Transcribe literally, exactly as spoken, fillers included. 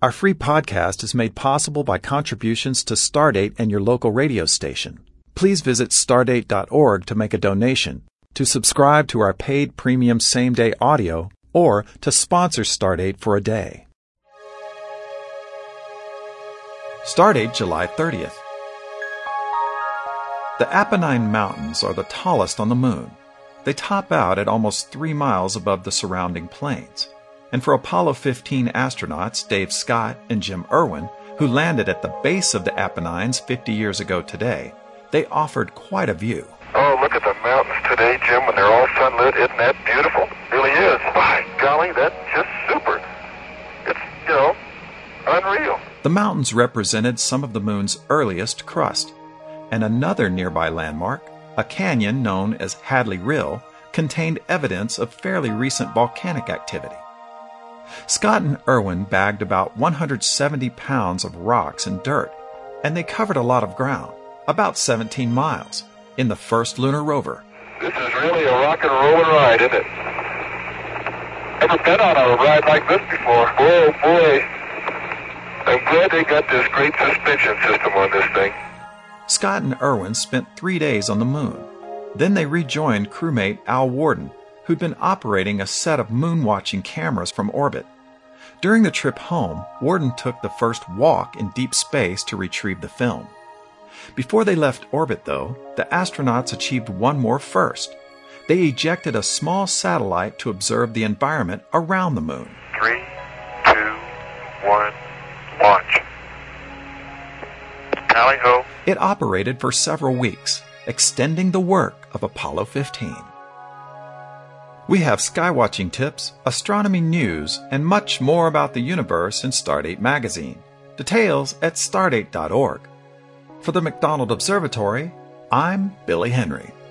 Our free podcast is made possible by contributions to Stardate and your local radio station. Please visit stardate dot org to make a donation, to subscribe to our paid premium same-day audio, or to sponsor Stardate for a day. Stardate, July thirtieth. The Apennine Mountains are the tallest on the Moon. They top out at almost three miles above the surrounding plains. And for Apollo fifteen astronauts Dave Scott and Jim Irwin, who landed at the base of the Apennines fifty years ago today, they offered quite a view. Oh, look at the mountains today, Jim, when they're all sunlit. Isn't that beautiful? It really is. By golly, that's just super. It's, you know, unreal. The mountains represented some of the Moon's earliest crust, and another nearby landmark, a canyon known as Hadley Rill, contained evidence of fairly recent volcanic activity. Scott and Irwin bagged about one hundred seventy pounds of rocks and dirt, and they covered a lot of ground, about seventeen miles, in the first lunar rover. This is really a rock and roller ride, isn't it? Never been on a ride like this before. Oh, boy. I'm glad they got this great suspension system on this thing. Scott and Irwin spent three days on the Moon. Then they rejoined crewmate Al Worden, who'd been operating a set of moon-watching cameras from orbit. During the trip home, Worden took the first walk in deep space to retrieve the film. Before they left orbit, though, the astronauts achieved one more first. They ejected a small satellite to observe the environment around the Moon. Three, two, one, launch. Tally-ho. It operated for several weeks, extending the work of Apollo fifteen. We have skywatching tips, astronomy news, and much more about the universe in Stardate magazine. Details at stardate dot org. For the McDonald Observatory, I'm Billy Henry.